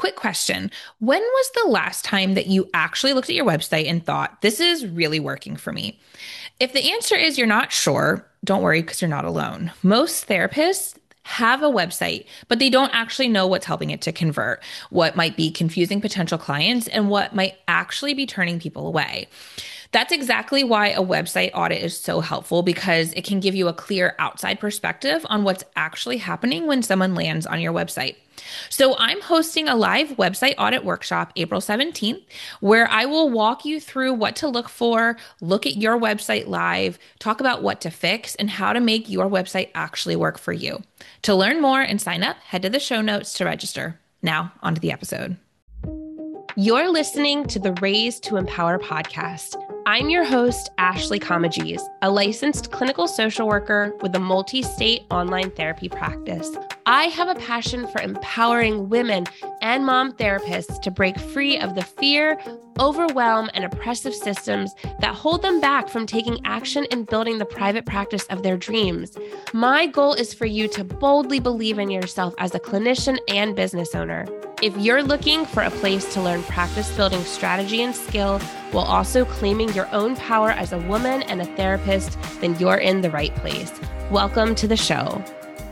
Quick question. When was the last time that you actually looked at your website and thought, this is really working for me? If the answer is you're not sure, don't worry because you're not alone. Most therapists have a website, but they don't actually know what's helping it to convert, what might be confusing potential clients, and what might actually be turning people away. That's exactly why a website audit is so helpful because it can give you a clear outside perspective on what's actually happening when someone lands on your website. So, I'm hosting a live website audit workshop April 17th, where I will walk you through what to look for, look at your website live, talk about what to fix, and how to make your website actually work for you. To learn more and sign up, head to the show notes to register. Now, onto the episode. You're listening to the Raise to Empower podcast. I'm your host, Ashley Comagese, a licensed clinical social worker with a multi-state online therapy practice. I have a passion for empowering women and mom therapists to break free of the fear, overwhelm, and oppressive systems that hold them back from taking action in building the private practice of their dreams. My goal is for you to boldly believe in yourself as a clinician and business owner. If you're looking for a place to learn practice building strategy and skill while also claiming your own power as a woman and a therapist, then you're in the right place. Welcome to the show.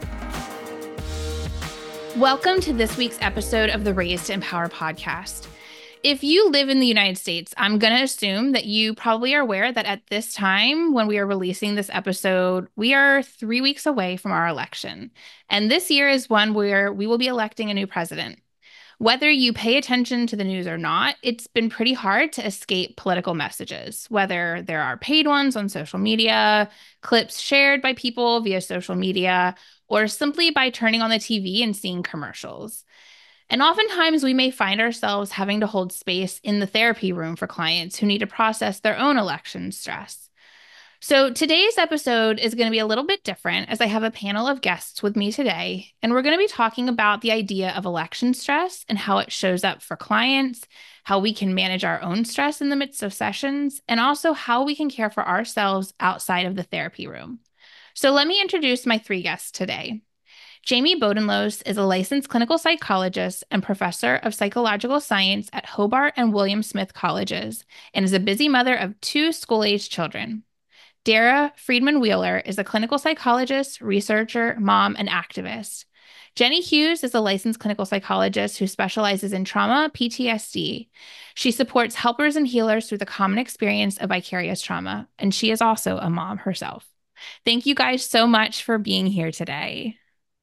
Welcome to this week's episode of the Raise to Empower podcast. If you live in the United States, I'm going to assume that you probably are aware that at this time, when we are releasing this episode, we are 3 weeks away from our election. And this year is one where we will be electing a new president. Whether you pay attention to the news or not, it's been pretty hard to escape political messages, whether there are paid ones on social media, clips shared by people via social media, or simply by turning on the TV and seeing commercials. And oftentimes we may find ourselves having to hold space in the therapy room for clients who need to process their own election stress. So today's episode is going to be a little bit different as I have a panel of guests with me today, and we're going to be talking about the idea of election stress and how it shows up for clients, how we can manage our own stress in the midst of sessions, and also how we can care for ourselves outside of the therapy room. So let me introduce my three guests today. Jamie Bodenlos is a licensed clinical psychologist and professor of psychological science at Hobart and William Smith Colleges, and is a busy mother of two school-aged children. Dara Friedman Wheeler is a clinical psychologist, researcher, mom, and activist. Jenny Hughes is a licensed clinical psychologist who specializes in trauma, PTSD. She supports helpers and healers through the common experience of vicarious trauma, and she is also a mom herself. Thank you guys so much for being here today.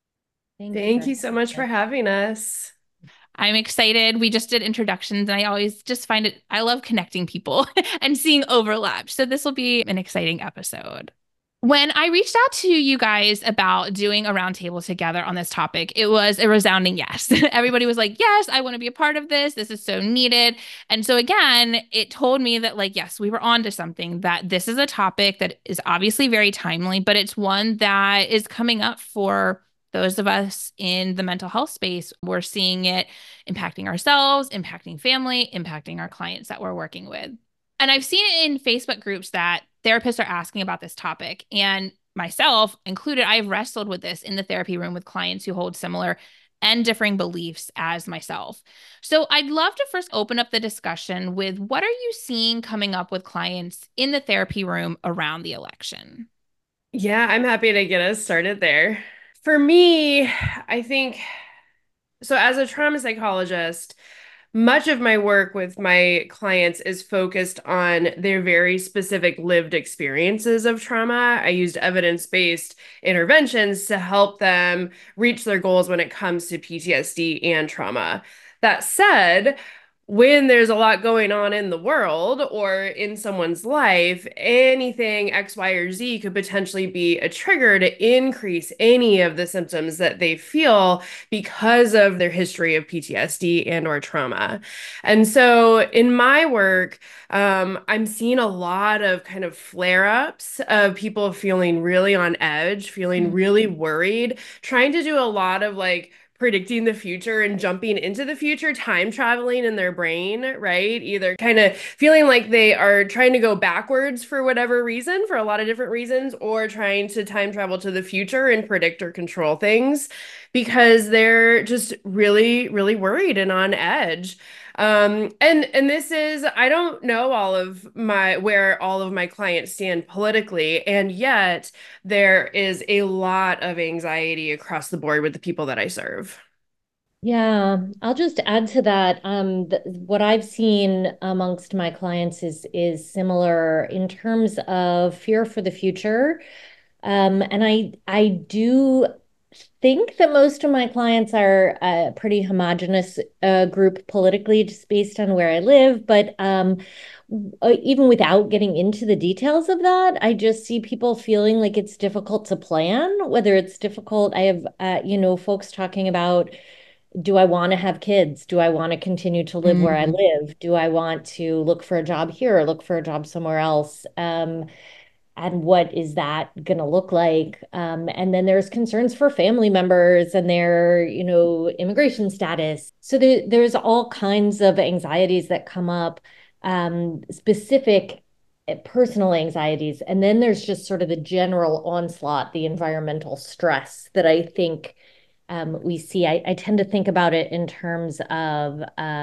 Thank you so much for having us. I'm excited. We just did introductions, and I always just find it, I love connecting people and seeing overlap. So this will be an exciting episode. When I reached out to you guys about doing a roundtable together on this topic, it was a resounding yes. Everybody was like, yes, I want to be a part of this. This is so needed. And so again, it told me that yes, we were on to something, that this is a topic that is obviously very timely, but it's one that is coming up for those of us in the mental health space. We're seeing it impacting ourselves, impacting family, impacting our clients that we're working with. And I've seen it in Facebook groups that therapists are asking about this topic. And myself included, I've wrestled with this in the therapy room with clients who hold similar and differing beliefs as myself. So I'd love to first open up the discussion with, what are you seeing coming up with clients in the therapy room around the election? Yeah, I'm happy to get us started there. For me, I think, so as a trauma psychologist, much of my work with my clients is focused on their very specific lived experiences of trauma. I used evidence-based interventions to help them reach their goals when it comes to PTSD and trauma. That said, when there's a lot going on in the world or in someone's life, anything X, Y, or Z could potentially be a trigger to increase any of the symptoms that they feel because of their history of PTSD and or trauma. And so in my work, I'm seeing a lot of kind of flare-ups of people feeling really on edge, feeling really worried, trying to do a lot of predicting the future and jumping into the future, time traveling in their brain, right? Either kind of feeling like they are trying to go backwards for whatever reason, for a lot of different reasons, or trying to time travel to the future and predict or control things. because they're just really, really worried and on edge. And this is, I don't know all of my where all of my clients stand politically, and yet there is a lot of anxiety across the board with the people that I serve. Yeah, I'll just add to that. What I've seen amongst my clients is similar in terms of fear for the future. And I do think that most of my clients are a pretty homogenous group politically, just based on where I live. But even without getting into the details of that, I just see people feeling like it's difficult to plan, whether it's difficult. I have, folks talking about, do I want to have kids? Do I want to continue to live where I Mm, live? Do I want to look for a job here or look for a job somewhere else? And what is that going to look like? And then there's concerns for family members and their, immigration status. So there's all kinds of anxieties that come up, specific personal anxieties. And then there's just sort of the general onslaught, the environmental stress that I think we see. I tend to think about it in terms of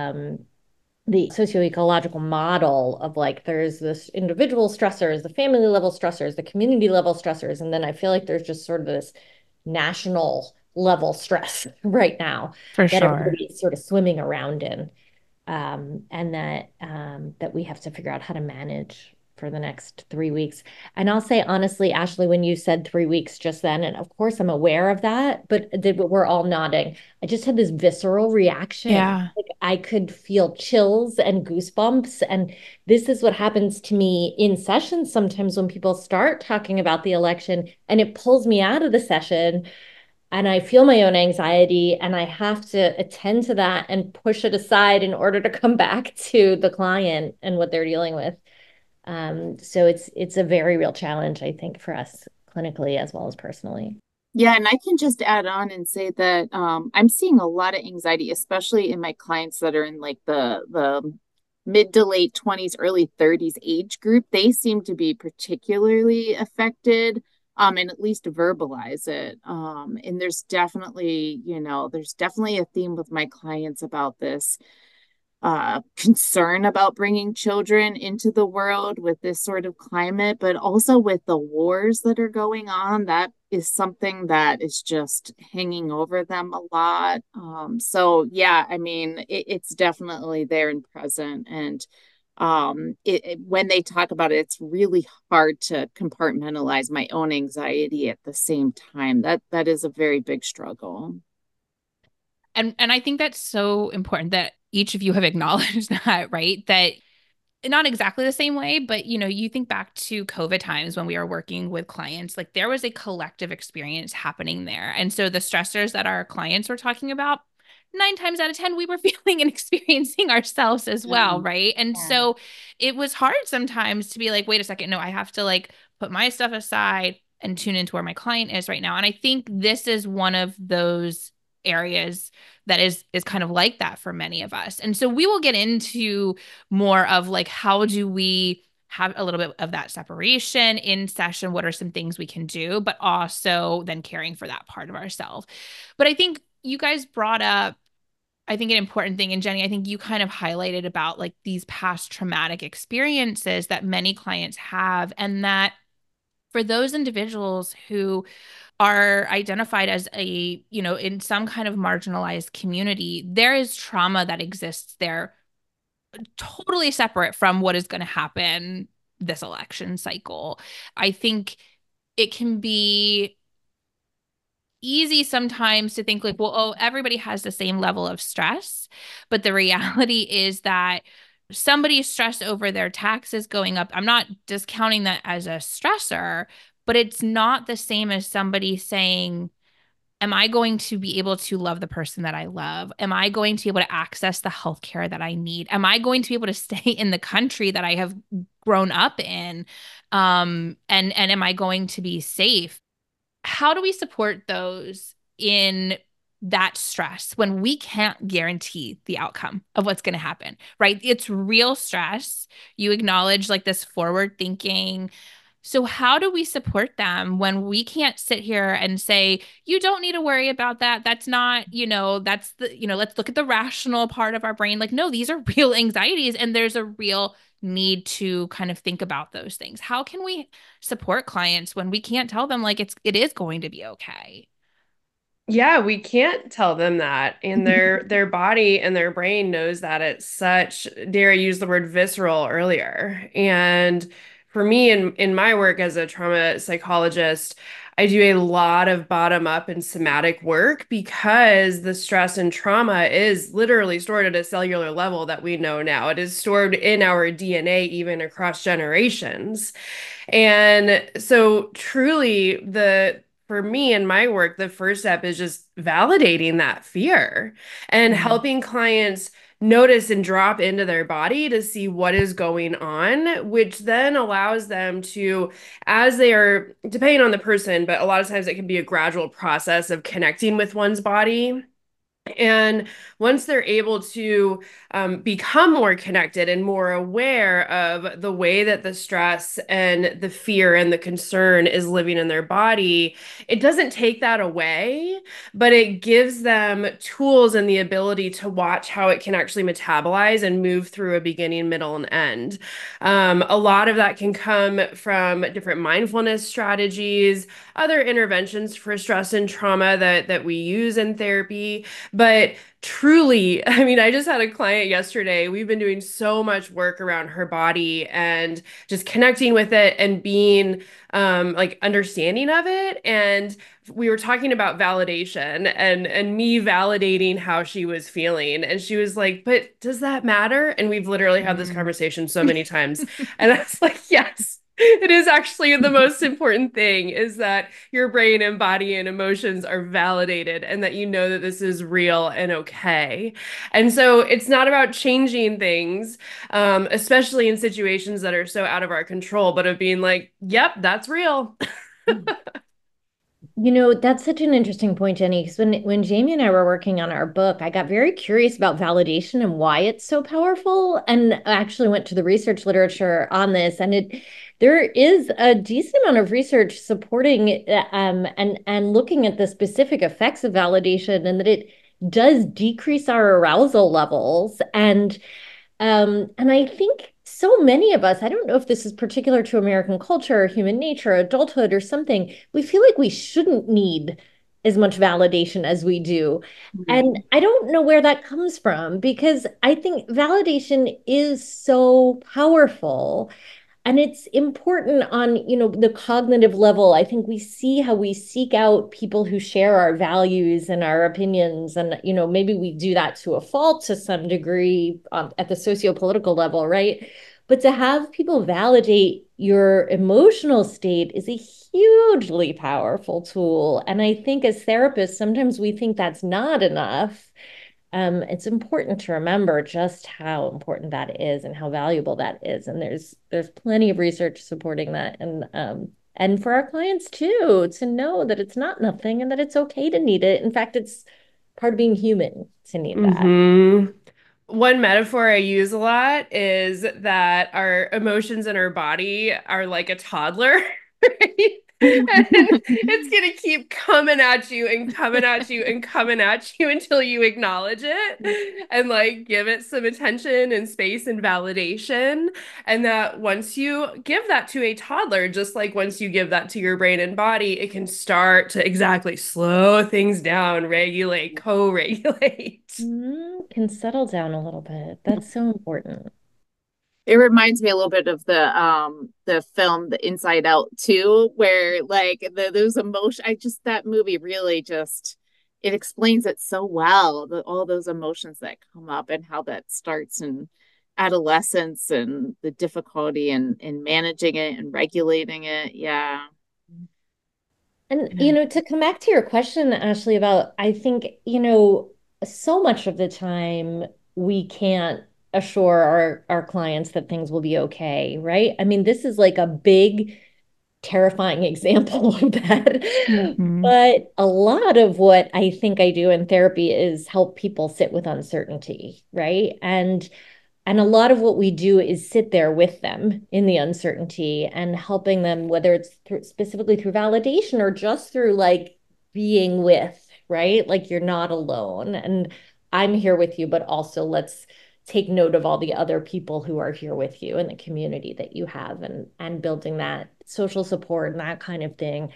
the socio-ecological model of like there's this individual stressors, the family level stressors, the community level stressors, and then I feel like there's just sort of this national level stress right now for that sure. everybody's sort of swimming around in, and that we have to figure out how to manage for the next 3 weeks. And I'll say honestly, Ashley, when you said 3 weeks just then, and of course I'm aware of that, but we're all nodding. I just had this visceral reaction. Yeah. Like I could feel chills and goosebumps. And this is what happens to me in sessions sometimes when people start talking about the election and it pulls me out of the session and I feel my own anxiety and I have to attend to that and push it aside in order to come back to the client and what they're dealing with. So it's a very real challenge, I think, for us clinically as well as personally. Yeah, and I can just add on and say that I'm seeing a lot of anxiety, especially in my clients that are in like the mid to late 20s, early 30s age group. They seem to be particularly affected, and at least verbalize it. And there's definitely a theme with my clients about this concern about bringing children into the world with this sort of climate, but also with the wars that are going on. That is something that is just hanging over them a lot. So, yeah, I mean, it's definitely there and present. And when they talk about it, it's really hard to compartmentalize my own anxiety at the same time. That is a very big struggle. And I think that's so important that each of you have acknowledged that, right? That not exactly the same way, but you think back to COVID times when we are working with clients, like there was a collective experience happening there. And so the stressors that our clients were talking about, 9 times out of 10, we were feeling and experiencing ourselves as well, Mm, right? And yeah. so it was hard sometimes to be like, wait a second, no, I have to like put my stuff aside and tune into where my client is right now. And I think this is one of those areas that is kind of like that for many of us. And so we will get into more of like how do we have a little bit of that separation in session, what are some things we can do, but also then caring for that part of ourselves. But I think you guys brought up, I think, an important thing. And Jenny, I think you kind of highlighted about like these past traumatic experiences that many clients have, and that for those individuals who are identified as in some kind of marginalized community, there is trauma that exists there totally separate from what is going to happen this election cycle. I think it can be easy sometimes to think like, well, oh, everybody has the same level of stress. But the reality is that somebody's stressed over their taxes going up. I'm not discounting that as a stressor, but it's not the same as somebody saying, am I going to be able to love the person that I love? Am I going to be able to access the healthcare that I need? Am I going to be able to stay in the country that I have grown up in? And am I going to be safe? How do we support those in that stress when we can't guarantee the outcome of what's going to happen, right? It's real stress. You acknowledge like this forward thinking So how do we support them when we can't sit here and say, you don't need to worry about that? That's not, that's the, let's look at the rational part of our brain. Like, no, these are real anxieties and there's a real need to kind of think about those things. How can we support clients when we can't tell them like it is going to be okay? Yeah, we can't tell them that. And their body and their brain knows that it's such, dare I use the word visceral earlier. And for me in my work as a trauma psychologist, I do a lot of bottom up and somatic work because the stress and trauma is literally stored at a cellular level that we know now. It is stored in our DNA even across generations. And so truly the for me in my work, the first step is just validating that fear and helping clients notice and drop into their body to see what is going on, which then allows them to, as they are, depending on the person, but a lot of times it can be a gradual process of connecting with one's body. And once they're able to become more connected and more aware of the way that the stress and the fear and the concern is living in their body, it doesn't take that away, but it gives them tools and the ability to watch how it can actually metabolize and move through a beginning, middle, and end. A lot of that can come from different mindfulness strategies, other interventions for stress and trauma that we use in therapy. But truly, I mean, I just had a client yesterday. We've been doing so much work around her body and just connecting with it and being like understanding of it. And we were talking about validation and me validating how she was feeling. And she was like, but does that matter? And we've literally had this conversation so many times. And I was like, yes. It is actually the most important thing is that your brain and body and emotions are validated and that you know that this is real and okay. And so it's not about changing things, especially in situations that are so out of our control, but of being like, yep, that's real. That's such an interesting point, Jenny, because when Jamie and I were working on our book, I got very curious about validation and why it's so powerful, and I actually went to the research literature on this, and there is a decent amount of research supporting and looking at the specific effects of validation, and that it does decrease our arousal levels, and I think so many of us, I don't know if this is particular to American culture, human nature, adulthood, or something, we feel like we shouldn't need as much validation as we do. And I don't know where that comes from because I think validation is so powerful. And it's important on, the cognitive level. I think we see how we seek out people who share our values and our opinions. And, maybe we do that to a fault to some degree at the socio-political level, right? But to have people validate your emotional state is a hugely powerful tool. And I think as therapists, sometimes we think that's not enough. It's important to remember just how important that is and how valuable that is. And there's plenty of research supporting that. And for our clients too, to know that it's not nothing and that it's okay to need it. In fact, it's part of being human to need that. One metaphor I use a lot is that our emotions in our body are like a toddler, right? And it's going to keep coming at you and coming at you and coming at you until you acknowledge it and like give it some attention and space and validation. And that once you give that to a toddler, just like once you give that to your brain and body, it can start to exactly slow things down, regulate, co-regulate. Can settle down a little bit. That's so important. It reminds me a little bit of the film The Inside Out too, where like those emotions. That movie really just it explains it so well. All those emotions that come up and how that starts in adolescence and the difficulty in managing it and regulating it. Yeah. And to come back to your question, Ashley, about I think, so much of the time we can't assure our clients that things will be okay, right? I mean, this is like a big, terrifying example of that. But a lot of what I think I do in therapy is help people sit with uncertainty, right? And And a lot of what we do is sit there with them in the uncertainty and helping them, whether it's specifically through validation or just through like being with, right? Like you're not alone. And I'm here with you, but also let's take note of all the other people who are here with you and the community that you have and building that social support and that kind of thing.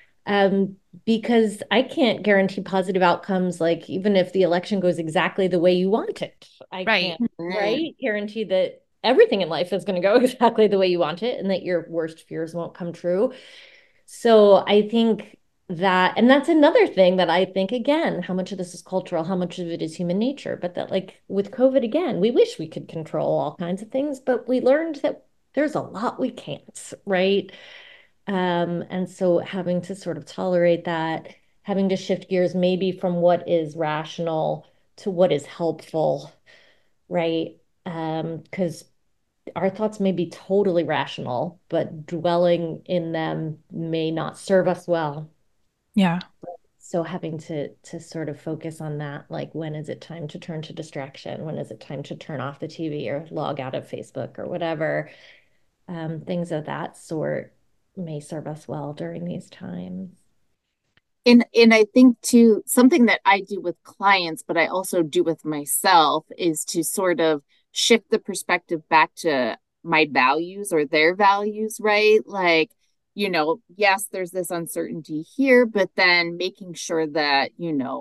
Because I can't guarantee positive outcomes, like even if the election goes exactly the way you want it. I Right. can't, right, guarantee that everything in life is going to go exactly the way you want it and that your worst fears won't come true. So I think that, and that's another thing that I think, again, how much of this is cultural, how much of it is human nature, but that like with COVID, again, we wish we could control all kinds of things, but we learned that there's a lot we can't, right? And so having to sort of tolerate that, having to shift gears maybe from what is rational to what is helpful, right? Because our thoughts may be totally rational, but dwelling in them may not serve us well. Yeah. So having to sort of focus on that, like when is it time to turn to distraction? When is it time to turn off the TV or log out of Facebook or whatever? Things of that sort may serve us well during these times. And I think too, something that I do with clients, but I also do with myself, is to sort of shift the perspective back to my values or their values, right? Like, yes, there's this uncertainty here, but then making sure that,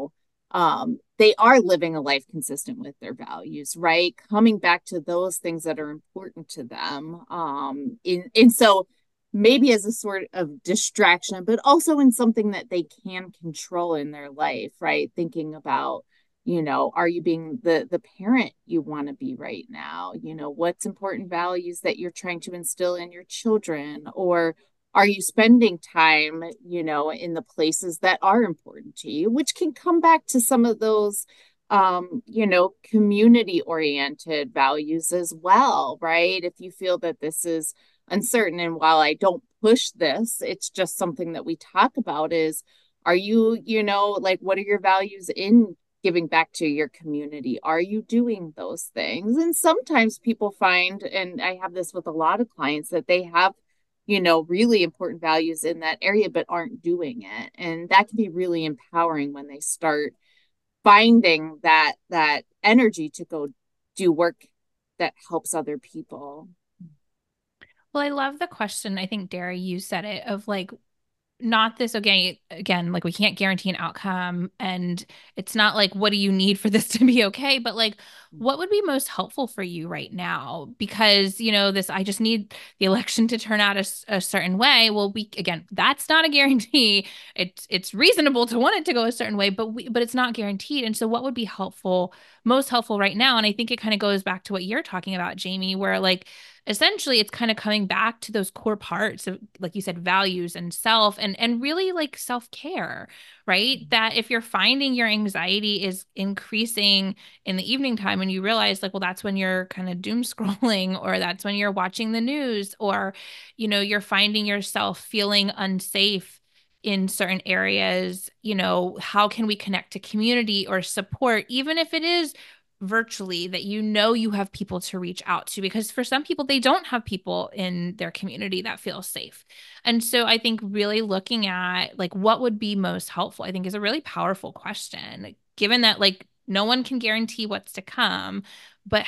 they are living a life consistent with their values, right? Coming back to those things that are important to them. And so maybe as a sort of distraction, but also in something that they can control in their life, right? Thinking about, are you being the parent you want to be right now? What's important values that you're trying to instill in your children? Or are you spending time, in the places that are important to you, which can come back to some of those community oriented values as well, right? If you feel that this is uncertain, and while I don't push this, it's just something that we talk about is, are you, like, what are your values in giving back to your community? Are you doing those things? And sometimes people find, and I have this with a lot of clients, that they have really important values in that area but aren't doing it, and that can be really empowering when they start finding that energy to go do work that helps other people. Well, I love the question. I think, Derry, you said it of like, not this, again, like we can't guarantee an outcome. And it's not like, what do you need for this to be okay? But like, what would be most helpful for you right now? Because, I just need the election to turn out a certain way. Well, again, that's not a guarantee. It's reasonable to want it to go a certain way, but it's not guaranteed. And so what would be helpful, most helpful right now? And I think it kind of goes back to what you're talking about, Jamie, where like, essentially it's kind of coming back to those core parts of, like you said, values and self and really like self-care, right? That if you're finding your anxiety is increasing in the evening time and you realize like, well, that's when you're kind of doom scrolling, or that's when you're watching the news, or you're finding yourself feeling unsafe in certain areas, how can we connect to community or support, even if it is virtually, that you have people to reach out to, because for some people they don't have people in their community that feel safe. And so I think really looking at like what would be most helpful, I think, is a really powerful question, given that like no one can guarantee what's to come, but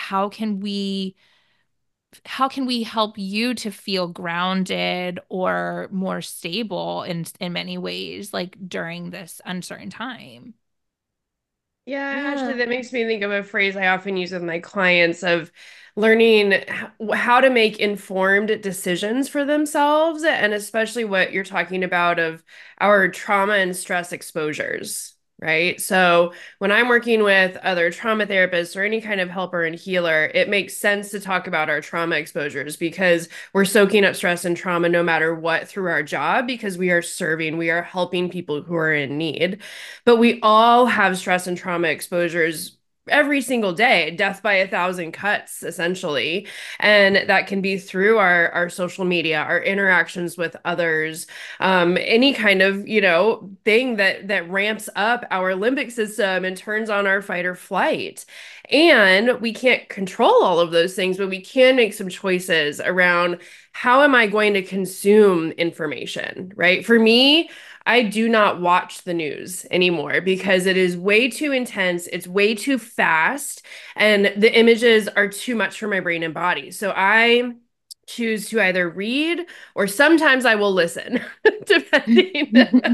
how can we help you to feel grounded or more stable in many ways, like during this uncertain time? Yeah, Yeah. actually, that makes me think of a phrase I often use with my clients of learning how to make informed decisions for themselves, and especially what you're talking about of our trauma and stress exposures, right? So when I'm working with other trauma therapists or any kind of helper and healer, it makes sense to talk about our trauma exposures because we're soaking up stress and trauma no matter what through our job, because we are helping people who are in need. But we all have stress and trauma exposures every single day, death by a thousand cuts, essentially. And that can be through our social media, our interactions with others, any kind of, thing that ramps up our limbic system and turns on our fight or flight. And we can't control all of those things, but we can make some choices around how am I going to consume information, right? For me, I do not watch the news anymore because it is way too intense, it's way too fast, and the images are too much for my brain and body. So I choose to either read or sometimes I will listen, depending.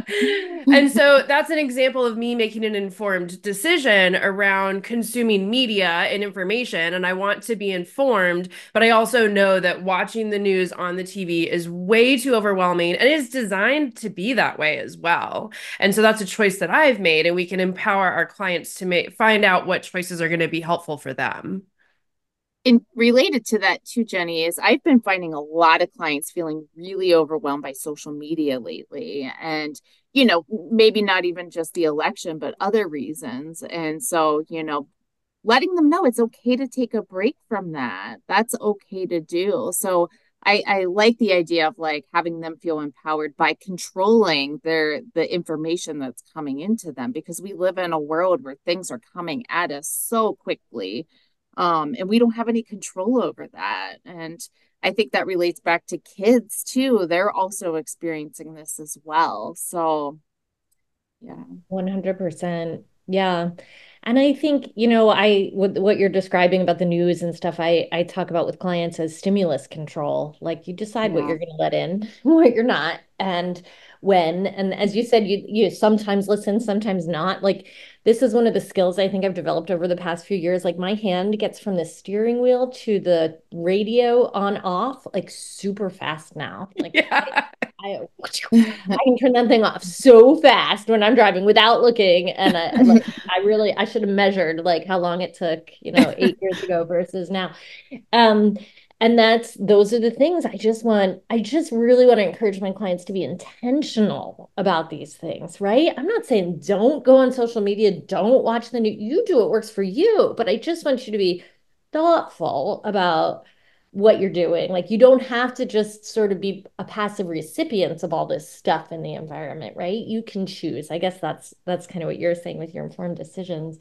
And so that's an example of me making an informed decision around consuming media and information. And I want to be informed, but I also know that watching the news on the TV is way too overwhelming and is designed to be that way as well. And so that's a choice that I've made, and we can empower our clients to find out what choices are going to be helpful for them. And related to that too, Jenny, is I've been finding a lot of clients feeling really overwhelmed by social media lately. And, maybe not even just the election, but other reasons. And so, letting them know it's okay to take a break from that. That's okay to do. So I like the idea of like having them feel empowered by controlling the information that's coming into them, because we live in a world where things are coming at us so quickly. And we don't have any control over that. And I think that relates back to kids too. They're also experiencing this as well. So, yeah. 100%. Yeah. And I think, with what you're describing about the news and stuff, I talk about with clients as stimulus control. Like you decide what you're going to let in, what you're not, and when. And as you said, you sometimes listen, sometimes not. Like this is one of the skills I think I've developed over the past few years. Like my hand gets from the steering wheel to the radio on off like super fast now. Like Yeah. I can turn that thing off so fast when I'm driving without looking. And I should have measured like how long it took, 8 years ago versus now. Um, and those are the things I just really want to encourage my clients to be intentional about these things, right? I'm not saying don't go on social media, don't watch the news. You do what works for you, but I just want you to be thoughtful about what you're doing. Like you don't have to just sort of be a passive recipient of all this stuff in the environment, right? You can choose. I guess that's kind of what you're saying with your informed decisions.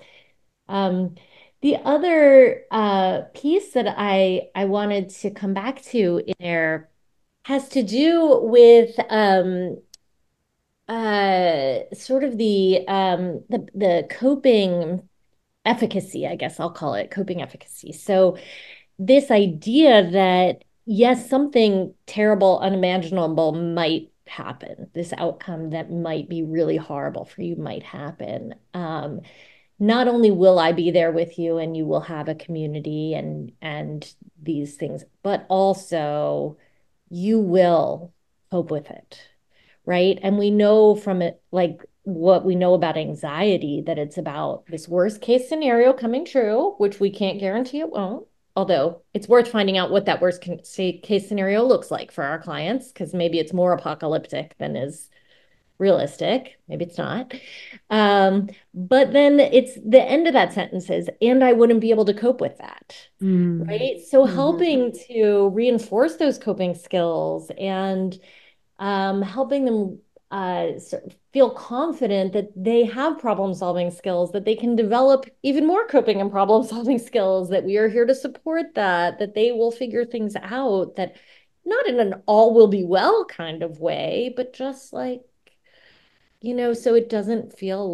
The other piece that I wanted to come back to in there has to do with sort of the coping efficacy, I guess I'll call it coping efficacy. So this idea that yes, something terrible, unimaginable might happen. This outcome that might be really horrible for you might happen. Not only will I be there with you and you will have a community and these things, but also you will cope with it, right? And we know from it, like what we know about anxiety, that it's about this worst case scenario coming true, which we can't guarantee it won't. Although it's worth finding out what that worst case scenario looks like for our clients, because maybe it's more apocalyptic than is realistic. Maybe it's not. But then it's the end of that sentence is, and I wouldn't be able to cope with that. Right. So helping to reinforce those coping skills and helping them feel confident that they have problem solving skills, that they can develop even more coping and problem solving skills, that we are here to support that they will figure things out, that not in an all will be well kind of way, but just like, so it doesn't feel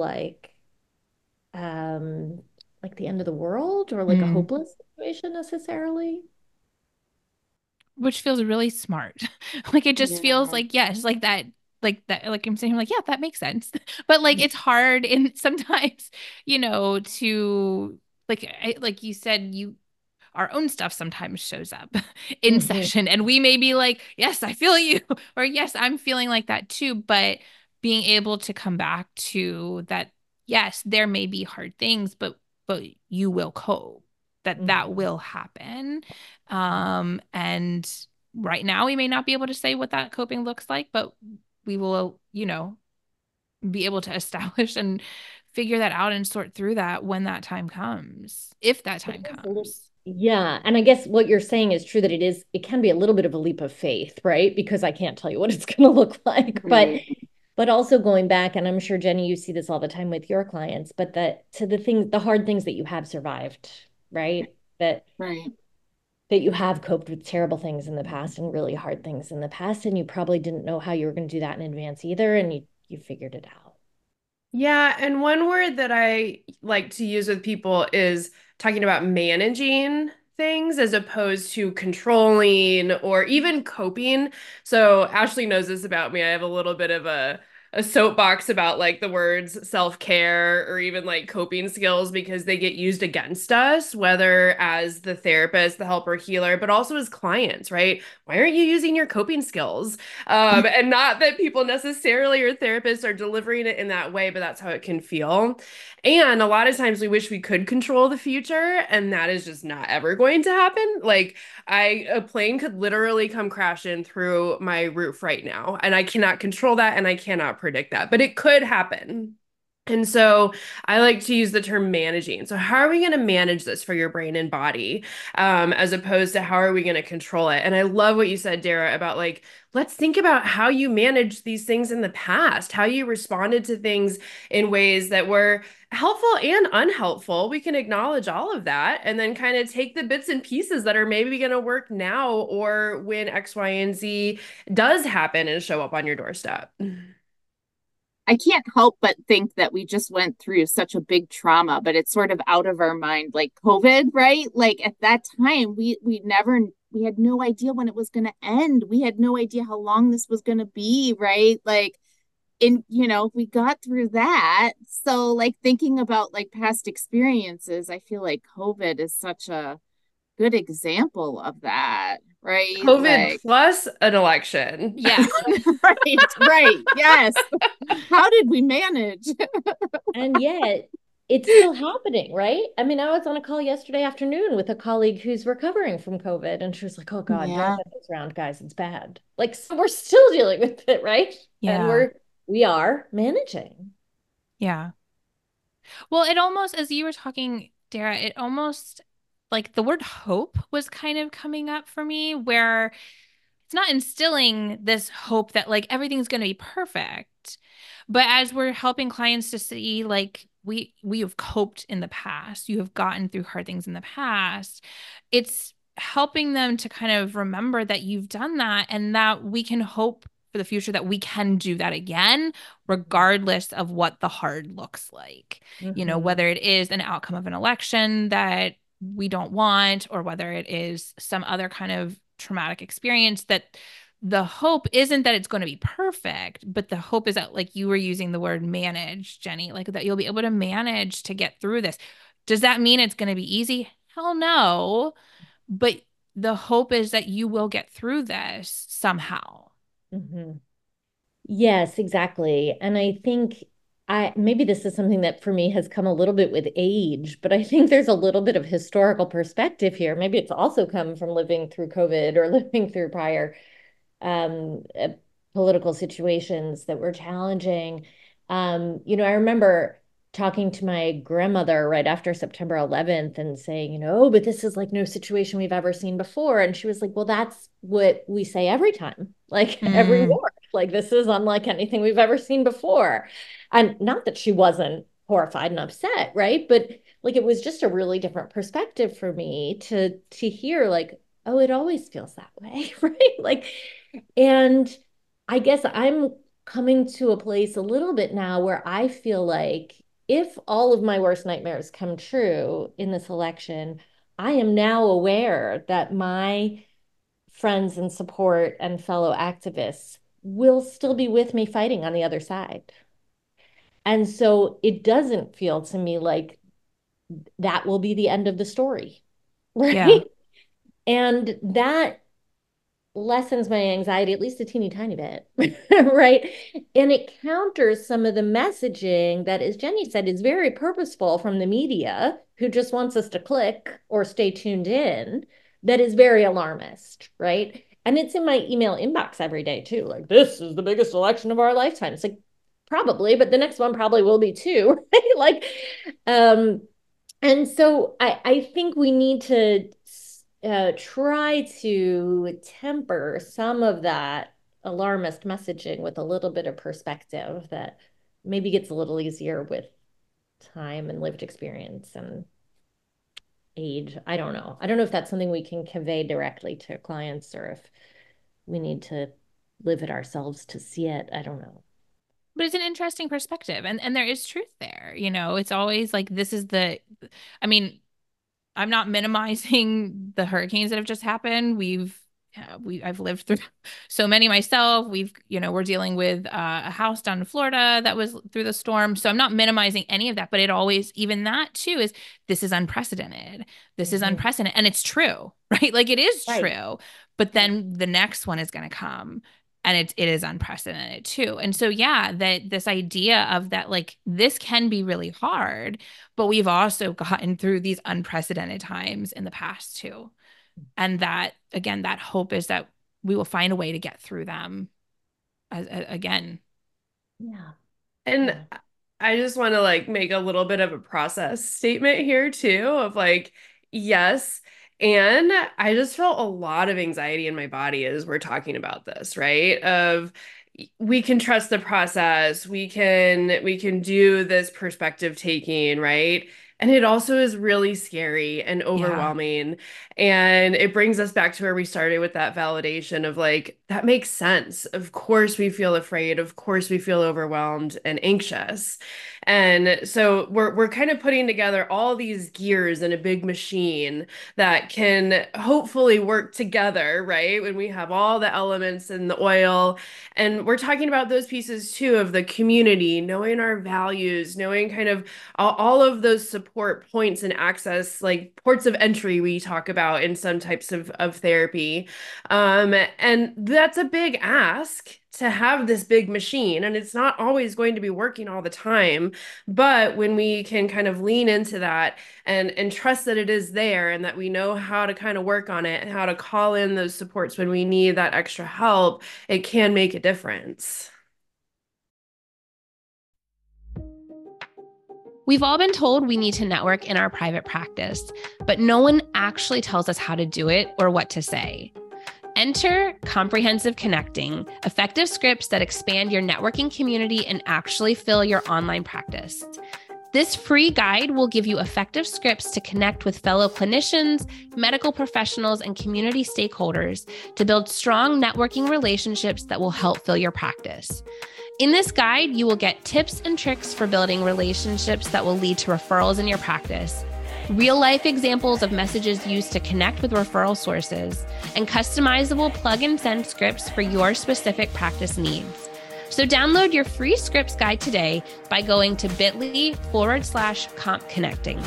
like the end of the world or like a hopeless situation necessarily. Which feels really smart. Like it just feels like, yes, like that, like I'm saying, like, yeah, that makes sense. But like it's hard in sometimes, to like you said, our own stuff sometimes shows up in session and we may be like, yes, I feel you, or yes, I'm feeling like that too. But being able to come back to that, yes, there may be hard things, but you will cope, that will happen. And right now we may not be able to say what that coping looks like, but we will, be able to establish and figure that out and sort through that when that time comes, if that time comes. Yeah. And I guess what you're saying is true, that it can be a little bit of a leap of faith, right? Because I can't tell you what it's going to look like, but also going back, and I'm sure Jenny, you see this all the time with your clients, but the hard things that you have survived, right? Right. That you have coped with terrible things in the past and really hard things in the past, and you probably didn't know how you were going to do that in advance either, and you figured it out. Yeah, and one word that I like to use with people is talking about managing things as opposed to controlling or even coping. So Ashley knows this about me. I have a little bit of a soapbox about like the words self-care or even like coping skills because they get used against us, whether as the therapist, the helper, healer, but also as clients, right? Why aren't you using your coping skills? And not that people necessarily or therapists are delivering it in that way, but that's how it can feel. And a lot of times we wish we could control the future, and that is just not ever going to happen. Like a plane could literally come crashing through my roof right now, and I cannot control that and I cannot predict that, but it could happen. And so I like to use the term managing. So how are we going to manage this for your brain and body, as opposed to how are we going to control it? And I love what you said, Dara, about like, let's think about how you managed these things in the past, how you responded to things in ways that were helpful and unhelpful. We can acknowledge all of that and then kind of take the bits and pieces that are maybe going to work now or when X, Y, and Z does happen and show up on your doorstep. I can't help but think that we just went through such a big trauma, but it's sort of out of our mind, like COVID, right? Like at that time, we had no idea when it was going to end. We had no idea how long this was going to be, right? Like, we got through that. So, like thinking about like past experiences, I feel like COVID is such a good example of that, right? COVID Like, plus an election. Yeah. right, yes. How did we manage? And yet it's still happening, right? I mean, I was on a call yesterday afternoon with a colleague who's recovering from COVID, and she was like, "Oh God, don't Yeah. get this around, guys. It's bad." Like, so we're still dealing with it, right? And Yeah. we are managing. Yeah. Well, it almost, as you were talking, Dara, it almost like the word hope was kind of coming up for me, where it's not instilling this hope that like everything's going to be perfect, but as we're helping clients to see like we have coped in the past, you have gotten through hard things in the past, it's helping them to kind of remember that you've done that and that we can hope for the future that we can do that again, regardless of what the hard looks like. Mhm. Whether it is an outcome of an election that we don't want, or whether it is some other kind of traumatic experience, that the hope isn't that it's going to be perfect, but the hope is that, like you were using the word manage, Jenny, like that you'll be able to manage to get through this. Does that mean it's going to be easy? Hell no. But the hope is that you will get through this somehow. Mhm. Yes, exactly. And I think I maybe this is something that for me has come a little bit with age, but I think there's a little bit of historical perspective here. Maybe it's also come from living through COVID or living through prior um, uh, political situations that were challenging. I remember talking to my grandmother right after September 11th and saying, "Oh, but this is like no situation we've ever seen before." And she was like, "Well, that's what we say every time, like every Mm, war. Like this is unlike anything we've ever seen before." And not that she wasn't horrified and upset, right? But like it was just a really different perspective for me to hear like, "Oh, it always feels that way," right? Like, and I guess I'm coming to a place a little bit now where I feel like if all of my worst nightmares come true in this election, I am now aware that my friends and support and fellow activists will still be with me fighting on the other side. And so it doesn't feel to me like that will be the end of the story, yeah. right? And that lessens my anxiety at least a teeny tiny bit, right? And it counters some of the messaging that, as Jenny said, is very purposeful from the media who just wants us to click or stay tuned in, that is very alarmist, right? And it's in my email inbox every day too. Like, this is the biggest election of our lifetime. It's like, probably, but the next one probably will be too, right? Like, um, and so I think we need to try to temper some of that alarmist messaging with a little bit of perspective that maybe gets a little easier with time and lived experience. And age. I don't know. I don't know if that's something we can convey directly to clients or if we need to live it ourselves to see it. I don't know. But it's an interesting perspective. And there is truth there. It's always like I mean, I'm not minimizing the hurricanes that have just happened. I've lived through so many myself. We're dealing with a house down in Florida that was through the storm. So I'm not minimizing any of that, but even that too this is unprecedented. This is unprecedented. And it's true, right? Like it is true. But then the next one is going to come and it is unprecedented too. And so, yeah, that this idea of that, like this can be really hard, but we've also gotten through these unprecedented times in the past too. And that, again, that hope is that we will find a way to get through them again. Yeah. And I just want to like make a little bit of a process statement here too of like, yes. And I just felt a lot of anxiety in my body as we're talking about this, right? Of we can trust the process. We can do this perspective taking, right? And it also is really scary and overwhelming. And it brings us back to where we started with that validation of like, that makes sense. Of course, we feel afraid. Of course, we feel overwhelmed and anxious. And so we're kind of putting together all these gears in a big machine that can hopefully work together, right? When we have all the elements and the oil. And we're talking about those pieces too of the community, knowing our values, knowing kind of all of those support points and access, like ports of entry we talk about in some types of therapy. And that's a big ask to have this big machine, and it's not always going to be working all the time. But when we can kind of lean into that and trust that it is there and that we know how to kind of work on it and how to call in those supports when we need that extra help, it can make a difference. We've all been told we need to network in our private practice, but no one actually tells us how to do it or what to say. Enter Comprehensive Connecting, effective scripts that expand your networking community and actually fill your online practice. This free guide will give you effective scripts to connect with fellow clinicians, medical professionals, and community stakeholders to build strong networking relationships that will help fill your practice. In this guide, you will get tips and tricks for building relationships that will lead to referrals in your practice, real-life examples of messages used to connect with referral sources, and customizable plug-and-send scripts for your specific practice needs. So download your free scripts guide today by going to bit.ly/compconnecting.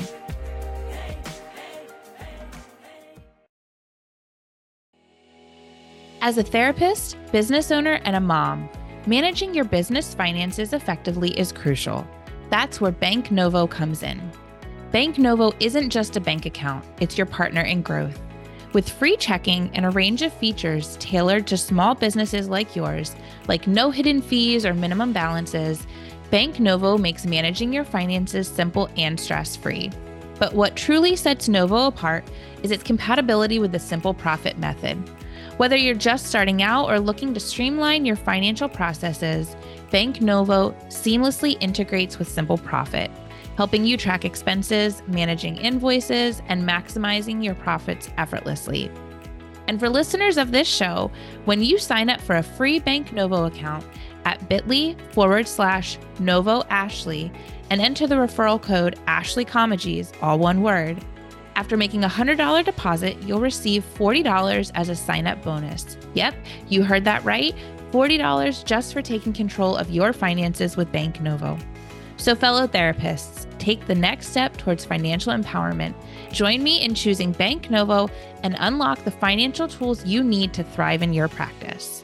As a therapist, business owner, and a mom, managing your business finances effectively is crucial. That's where Bank Novo comes in. Bank Novo isn't just a bank account, it's your partner in growth. With free checking and a range of features tailored to small businesses like yours, like no hidden fees or minimum balances, Bank Novo makes managing your finances simple and stress-free. But what truly sets Novo apart is its compatibility with the Simple Profit method. Whether you're just starting out or looking to streamline your financial processes, Bank Novo seamlessly integrates with Simple Profit, helping you track expenses, managing invoices, and maximizing your profits effortlessly. And for listeners of this show, when you sign up for a free Bank Novo account at bit.ly/Novo Ashley and enter the referral code Ashley Comegys, all one word, after making a $100 deposit, you'll receive $40 as a sign-up bonus. Yep, you heard that right, $40 just for taking control of your finances with Bank Novo. So fellow therapists, take the next step towards financial empowerment. Join me in choosing Bank Novo and unlock the financial tools you need to thrive in your practice.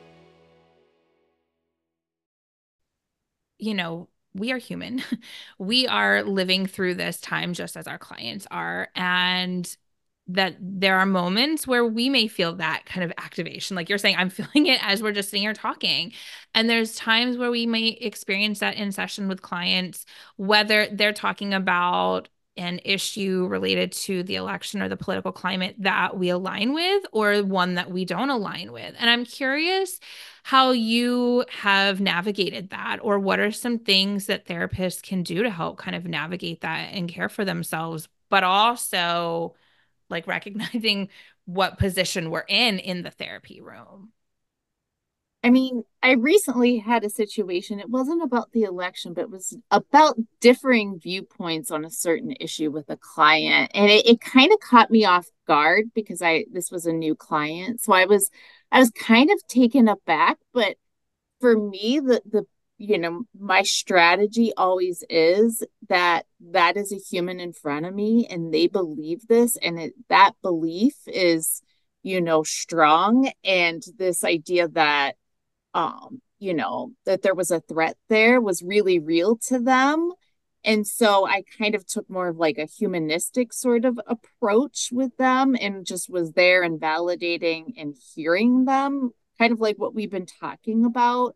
We are human. We are living through this time just as our clients are. And that there are moments where we may feel that kind of activation. Like you're saying, I'm feeling it as we're just sitting here talking. And there's times where we may experience that in session with clients, whether they're talking about an issue related to the election or the political climate that we align with, or one that we don't align with. And I'm curious how you have navigated that, or what are some things that therapists can do to help kind of navigate that and care for themselves but also like recognizing what position we're in the therapy room. I mean, I recently had a situation. It wasn't about the election, but it was about differing viewpoints on a certain issue with a client. And it kind of caught me off guard because this was a new client. So I was kind of taken aback. But for me, my strategy always is that is a human in front of me and they believe this, and that belief is, strong. And this idea that there was a threat there was really real to them. And so I kind of took more of like a humanistic sort of approach with them and just was there and validating and hearing them, kind of like what we've been talking about.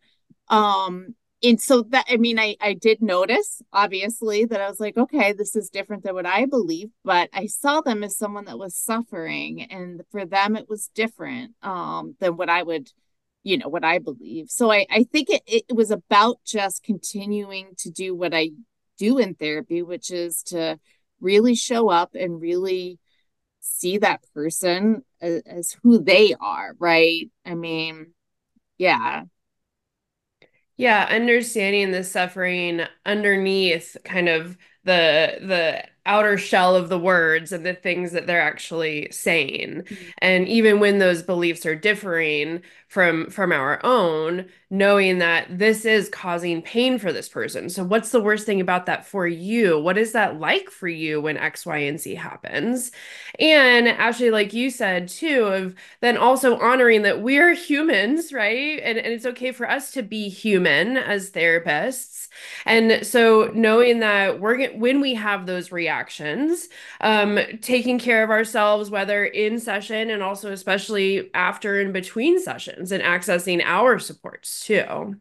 And so that, I mean, I did notice, obviously, that I was like, okay, this is different than what I believe, but I saw them as someone that was suffering. And for them, it was different than what I believe. So I think it was about just continuing to do what I do in therapy, which is to really show up and really see that person as who they are, right? I mean, yeah. Yeah, understanding the suffering underneath kind of the outer shell of the words and the things that they're actually saying. And even when those beliefs are differing from our own, knowing that this is causing pain for this person. So what's the worst thing about that for you? What is that like for you when X, Y, and Z happens? And actually, like you said too, of then also honoring that we're humans, right? And it's okay for us to be human as therapists. And so knowing that when we have those reactions, taking care of ourselves, whether in session and also especially after and between sessions, and accessing our supports too.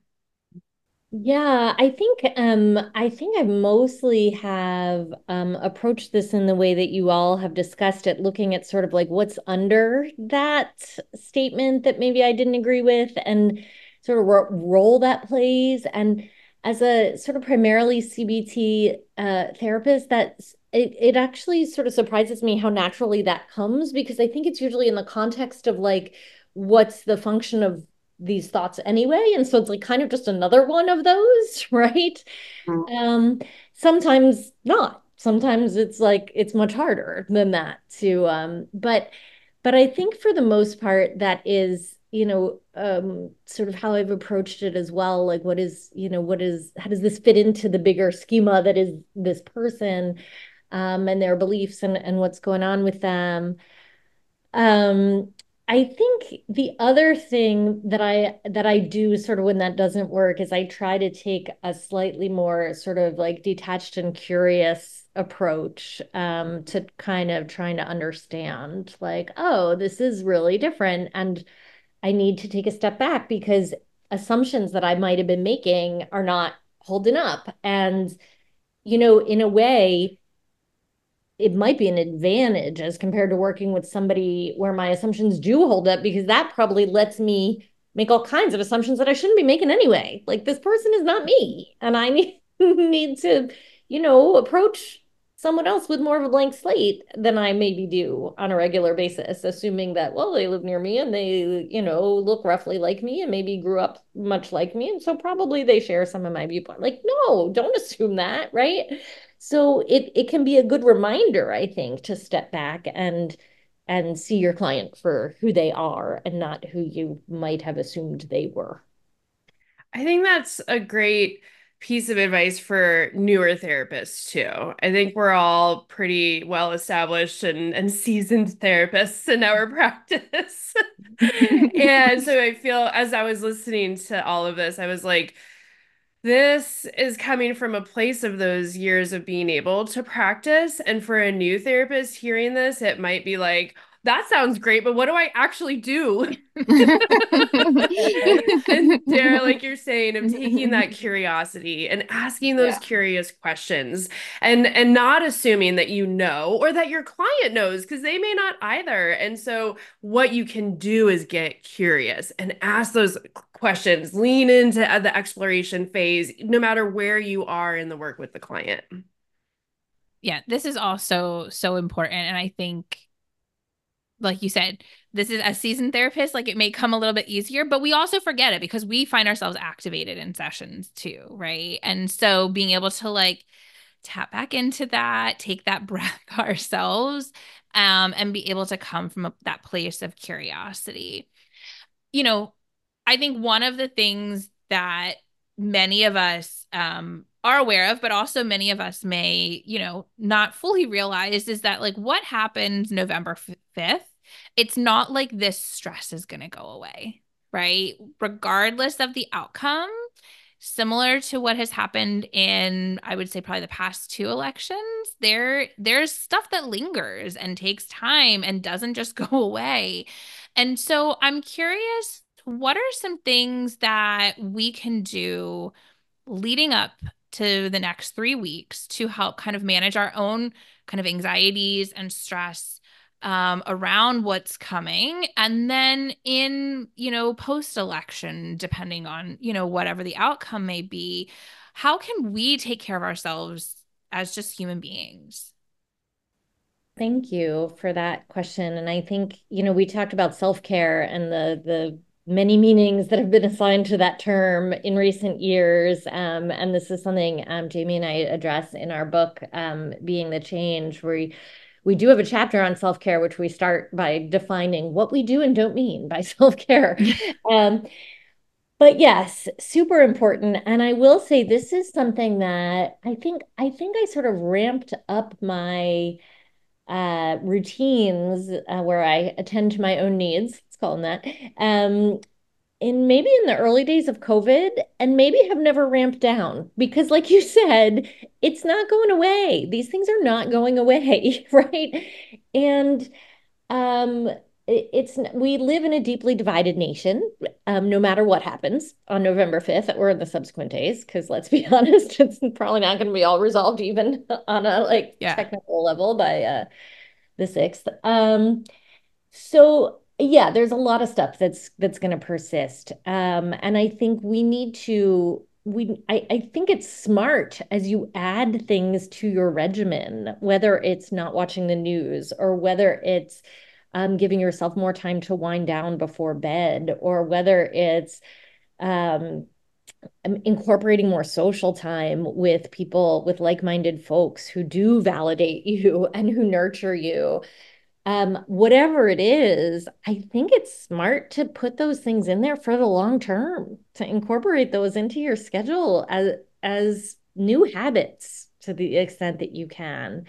Yeah, I think I mostly have approached this in the way that you all have discussed it, looking at sort of like what's under that statement that maybe I didn't agree with, and sort of role that plays. And as a sort of primarily CBT therapist, it actually sort of surprises me how naturally that comes, because I think it's usually in the context of like what's the function of these thoughts anyway. And so it's like kind of just another one of those, right? Um, Sometimes not. Sometimes it's like it's much harder than that to but I think for the most part that is, sort of how I've approached it as well. Like how does this fit into the bigger schema that is this person, and their beliefs and what's going on with them. Um, I think the other thing that I do sort of when that doesn't work is I try to take a slightly more sort of like detached and curious approach, to kind of trying to understand like, oh, this is really different, and I need to take a step back because assumptions that I might have been making are not holding up. And, in a way, it might be an advantage as compared to working with somebody where my assumptions do hold up, because that probably lets me make all kinds of assumptions that I shouldn't be making anyway. Like this person is not me, and I need to, approach someone else with more of a blank slate than I maybe do on a regular basis, assuming that, well, they live near me and they, look roughly like me and maybe grew up much like me. And so probably they share some of my viewpoint. Like, no, don't assume that, right? So it can be a good reminder, I think, to step back and see your client for who they are and not who you might have assumed they were. I think that's a great piece of advice for newer therapists too. I think we're all pretty well established and seasoned therapists in our practice. And so I feel as I was listening to all of this, I was like, this is coming from a place of those years of being able to practice. And for a new therapist hearing this, it might be like, that sounds great, but what do I actually do? And Dara, like you're saying, of taking that curiosity and asking those Yeah. curious questions, and not assuming that you know or that your client knows, because they may not either. And so what you can do is get curious and ask those questions, lean into the exploration phase, no matter where you are in the work with the client. Yeah, this is also so important. And I think, like you said, this is a seasoned therapist, like it may come a little bit easier, but we also forget it because we find ourselves activated in sessions too, right? And so being able to like tap back into that, take that breath ourselves, and be able to come from that place of curiosity. You know, I think one of the things that many of us are aware of, but also many of us may, not fully realize is that like what happens November 5th, it's not like this stress is going to go away, right? Regardless of the outcome, similar to what has happened in, I would say, probably the past two elections, there's stuff that lingers and takes time and doesn't just go away. And so I'm curious, what are some things that we can do leading up to the next 3 weeks to help kind of manage our own kind of anxieties and stress around what's coming? And then in, post-election, depending on, whatever the outcome may be, how can we take care of ourselves as just human beings? Thank you for that question. And I think, we talked about self-care and the many meanings that have been assigned to that term in recent years. And this is something Jamie and I address in our book, Being the Change, where we do have a chapter on self-care, which we start by defining what we do and don't mean by self-care. But yes, super important. And I will say this is something that I think I sort of ramped up my routines where I attend to my own needs, let's call them that, in maybe in the early days of COVID, and maybe have never ramped down because, like you said, it's not going away. These things are not going away, right? And it's we live in a deeply divided nation, no matter what happens on November 5th or in the subsequent days, because let's be honest, it's probably not going to be all resolved even on a technical level by the 6th. So yeah, there's a lot of stuff that's going to persist. And I think we need to I think it's smart as you add things to your regimen, whether it's not watching the news or whether it's giving yourself more time to wind down before bed, or whether it's um, incorporating more social time with people, with like-minded folks who do validate you and who nurture you. Whatever it is, I think it's smart to put those things in there for the long term, to incorporate those into your schedule as new habits to the extent that you can.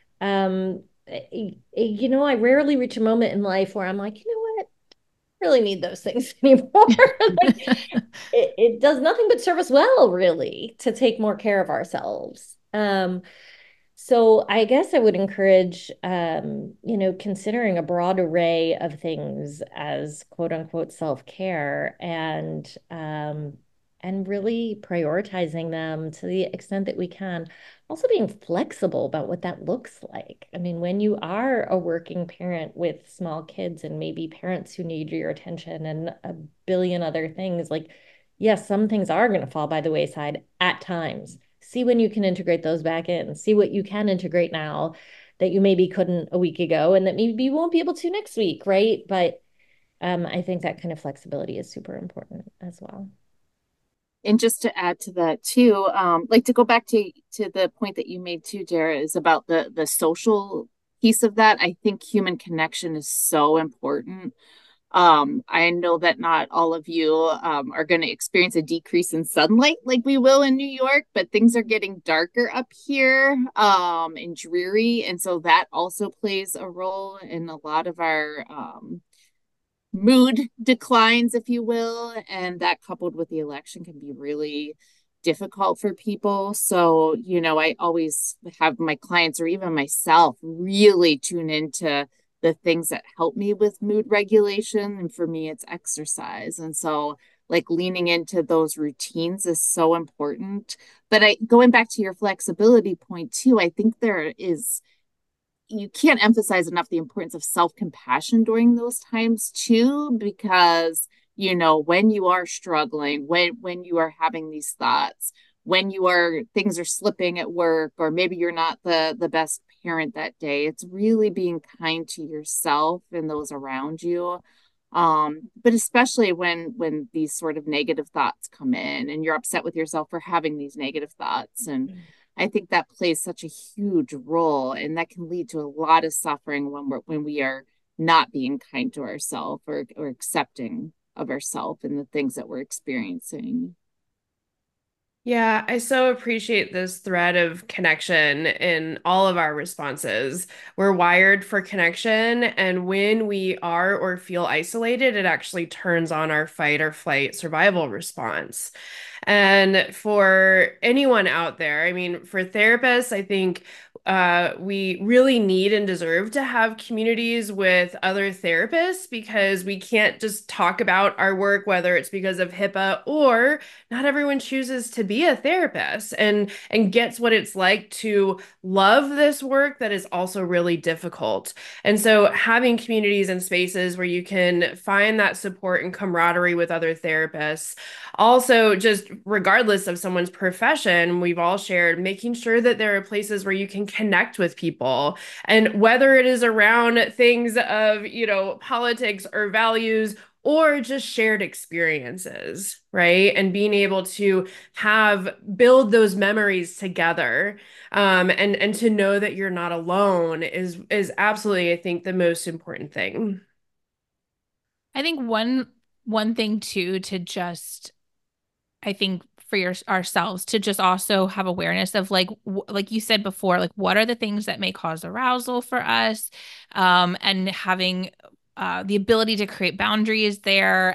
I rarely reach a moment in life where I'm like, you know what? I really need those things anymore. Like, it does nothing but serve us well, really, to take more care of ourselves. So I guess I would encourage, considering a broad array of things as quote unquote self-care, and really prioritizing them to the extent that we can. Also being flexible about what that looks like. I mean, when you are a working parent with small kids and maybe parents who need your attention and a billion other things, like, yes, some things are going to fall by the wayside at times. See when you can integrate those back in. See what you can integrate now that you maybe couldn't a week ago and that maybe you won't be able to next week, right? But I think that kind of flexibility is super important as well. And just to add to that too, like to go back to the point that you made too, Dara, is about the social piece of that. I think human connection is so important. I know that not all of you are going to experience a decrease in sunlight like we will in New York, but things are getting darker up here and dreary. And so that also plays a role in a lot of our mood declines, if you will. And that coupled with the election can be really difficult for people. So, I always have my clients or even myself really tune into the things that help me with mood regulation. And for me, it's exercise. And so like leaning into those routines is so important. But going back to your flexibility point too, I think you can't emphasize enough the importance of self-compassion during those times too, because when you are struggling, when you are having these thoughts, when things are slipping at work, or maybe you're not the best parent that day. It's really being kind to yourself and those around you. But especially when these sort of negative thoughts come in and you're upset with yourself for having these negative thoughts. And I think that plays such a huge role, and that can lead to a lot of suffering when we are not being kind to ourselves, or accepting of ourselves and the things that we're experiencing. Yeah, I so appreciate this thread of connection in all of our responses. We're wired for connection, and when we are or feel isolated, it actually turns on our fight or flight survival response. And for anyone out there, I mean, for therapists, I think we really need and deserve to have communities with other therapists, because we can't just talk about our work, whether it's because of HIPAA, or not everyone chooses to be a therapist and gets what it's like to love this work that is also really difficult. And so having communities and spaces where you can find that support and camaraderie with other therapists. Also, just regardless of someone's profession, we've all shared making sure that there are places where you can connect with people. And whether it is around things of, politics or values, or just shared experiences, right? And being able to build those memories together, and to know that you're not alone is absolutely, I think, the most important thing. I think one thing too, to just, I think for ourselves to just also have awareness of, like you said before, like what are the things that may cause arousal for us, and having the ability to create boundaries there,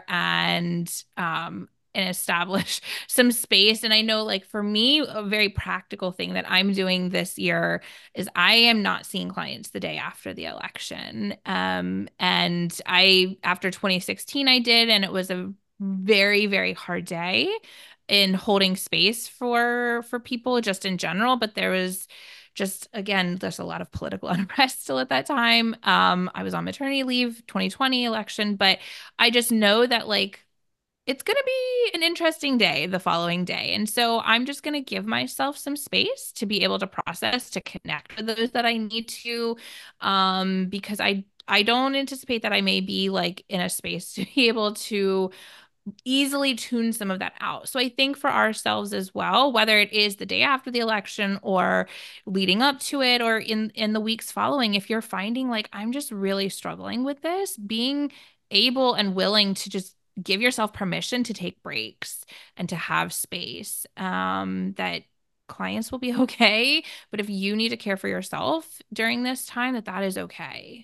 and establish some space. And I know, like for me, a very practical thing that I'm doing this year is I am not seeing clients the day after the election. And after 2016, I did, and it was a very, very hard day in holding space for people just in general. But there was just, again, there's a lot of political unrest still at that time. I was on maternity leave, 2020 election, but I just know that, like, it's going to be an interesting day the following day. And so I'm just going to give myself some space to be able to process, to connect with those that I need to, because I don't anticipate that I may be like in a space to be able to easily tune some of that out. So I think for ourselves as well, whether it is the day after the election or leading up to it, or in the weeks following, if you're finding like I'm just really struggling with this, being able and willing to just give yourself permission to take breaks and to have space, that clients will be okay, but if you need to care for yourself during this time, that is okay.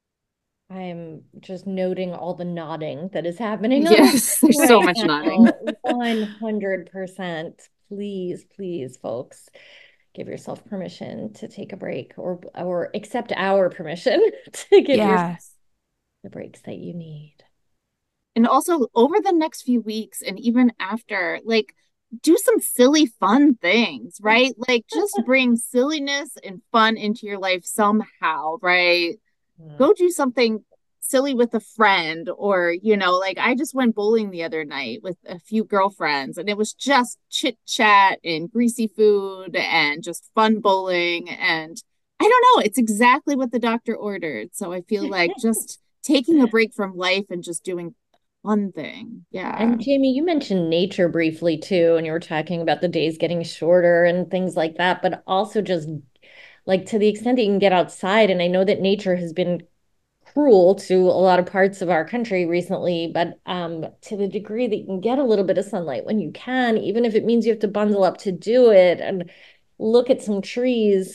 I'm just noting all the nodding that is happening on the Yes, screen there's so right much nodding. now. 100%. Please, please, folks, give yourself permission to take a break, or accept our permission to give yourself Yes. the breaks that you need. And also over the next few weeks and even after, like, do some silly, fun things, right? Like, just bring silliness and fun into your life somehow, right? Mm. Go do something silly with a friend, or, like I just went bowling the other night with a few girlfriends, and it was just chit chat and greasy food and just fun bowling. And I don't know, it's exactly what the doctor ordered. So I feel like just taking a break from life and just doing one thing. Yeah. And Jamie, you mentioned nature briefly too, and you were talking about the days getting shorter and things like that, but also just like to the extent that you can get outside. And I know that nature has been cruel to a lot of parts of our country recently, but to the degree that you can get a little bit of sunlight when you can, even if it means you have to bundle up to do it, and look at some trees.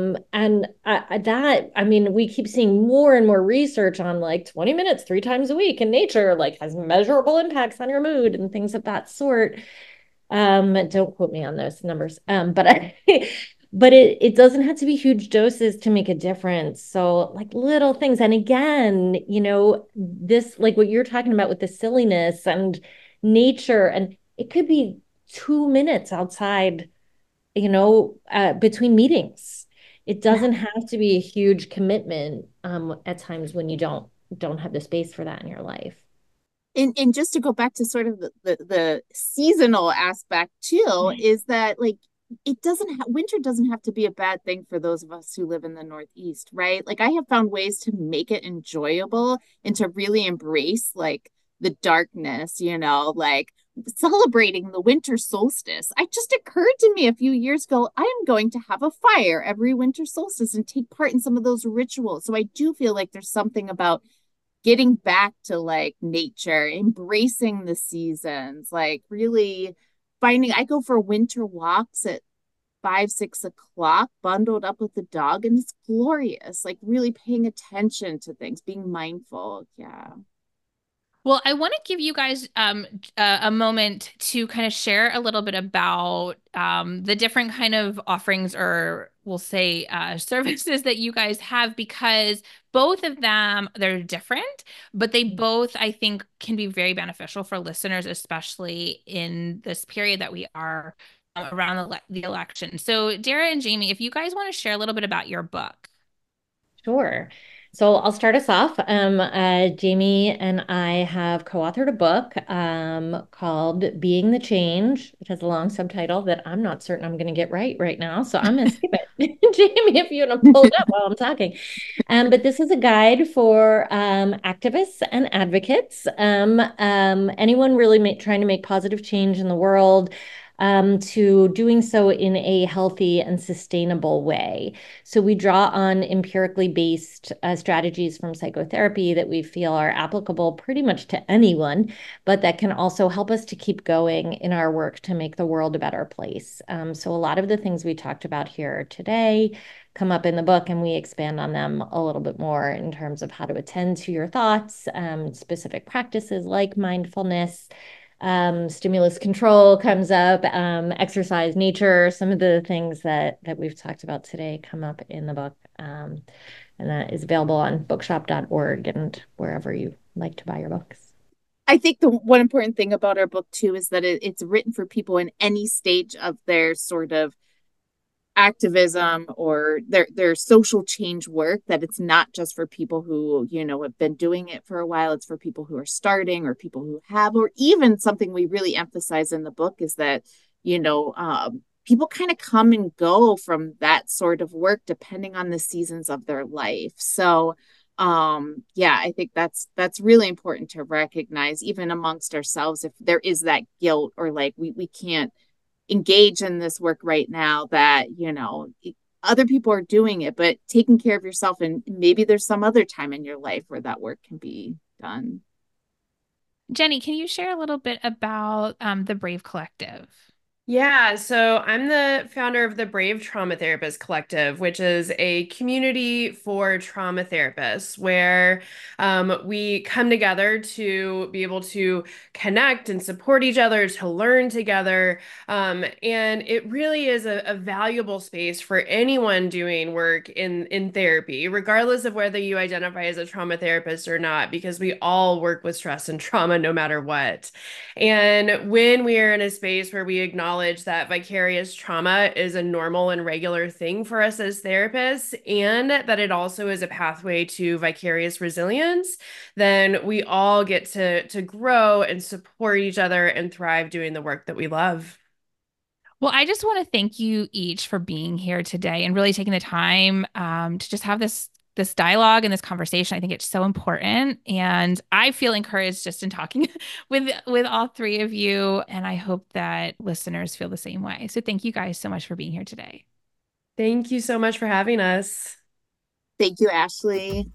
I mean, we keep seeing more and more research on like 20 minutes, 3 times a week in nature, like has measurable impacts on your mood and things of that sort. Don't quote me on those numbers. But it doesn't have to be huge doses to make a difference. So like little things. And again, this like what you're talking about with the silliness and nature, and it could be 2 minutes outside, between meetings. It Yeah. doesn't have to be a huge commitment, at times when you don't have the space for that in your life. And just to go back to sort of the seasonal aspect too, is that like winter doesn't have to be a bad thing for those of us who live in the Northeast, right? Like I have found ways to make it enjoyable and to really embrace like the darkness, like celebrating the winter solstice. It just occurred to me a few years ago, I am going to have a fire every winter solstice and take part in some of those rituals. So I do feel like there's something about getting back to like nature, embracing the seasons, like really I go for winter walks at 5, 6 o'clock, bundled up with the dog, and it's glorious. Like really paying attention to things, being mindful. Yeah. Well, I want to give you guys a moment to kind of share a little bit about the different kind of offerings, or we'll say services that you guys have, because both of them, they're different, but they both, I think, can be very beneficial for listeners, especially in this period that we are around the election. So, Dara and Jamie, if you guys want to share a little bit about your book. Sure. So I'll start us off. Jamie and I have co-authored a book called Being the Change. It has a long subtitle that I'm not certain I'm going to get right now. So I'm going to skip it. Jamie, if you want to pull it up while I'm talking. But this is a guide for activists and advocates, anyone really trying to make positive change in the world, to doing so in a healthy and sustainable way. So we draw on empirically based strategies from psychotherapy that we feel are applicable pretty much to anyone, but that can also help us to keep going in our work to make the world a better place. So a lot of the things we talked about here today come up in the book, and we expand on them a little bit more in terms of how to attend to your thoughts, specific practices like mindfulness. Stimulus control comes up, exercise, nature, some of the things that we've talked about today come up in the book. And that is available on bookshop.org and wherever you like to buy your books. I think the one important thing about our book too is that it's written for people in any stage of their sort of activism or their social change work, that it's not just for people who have been doing it for a while. It's for people who are starting, or people who have, or even something we really emphasize in the book is that people kind of come and go from that sort of work depending on the seasons of their life. So I think that's really important to recognize, even amongst ourselves, if there is that guilt or like we can't engage in this work right now, that other people are doing it, but taking care of yourself, and maybe there's some other time in your life where that work can be done. Jenny, can you share a little bit about the Brave Collective? Yeah, so I'm the founder of the Brave Trauma Therapist Collective, which is a community for trauma therapists where we come together to be able to connect and support each other, to learn together. And it really is a valuable space for anyone doing work in therapy, regardless of whether you identify as a trauma therapist or not, because we all work with stress and trauma no matter what. And when we are in a space where we acknowledge that vicarious trauma is a normal and regular thing for us as therapists, and that it also is a pathway to vicarious resilience, then we all get to grow and support each other and thrive doing the work that we love. Well, I just want to thank you each for being here today and really taking the time to just have this dialogue and this conversation. I think it's so important, and I feel encouraged just in talking with all three of you, and I hope that listeners feel the same way. So thank you guys so much for being here today. Thank you so much for having us. Thank you, Ashley.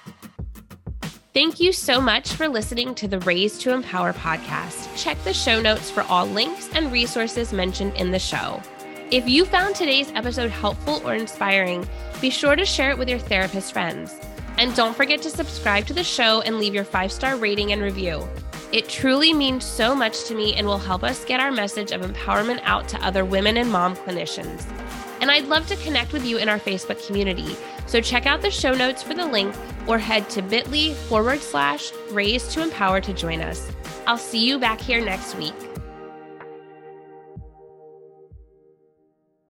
Thank you so much for listening to the Raised to Empower podcast. Check the show notes for all links and resources mentioned in the show. If you found today's episode helpful or inspiring, be sure to share it with your therapist friends. And don't forget to subscribe to the show and leave your 5-star rating and review. It truly means so much to me and will help us get our message of empowerment out to other women and mom clinicians. And I'd love to connect with you in our Facebook community. So check out the show notes for the link, or head to bit.ly/raised to empower to join us. I'll see you back here next week.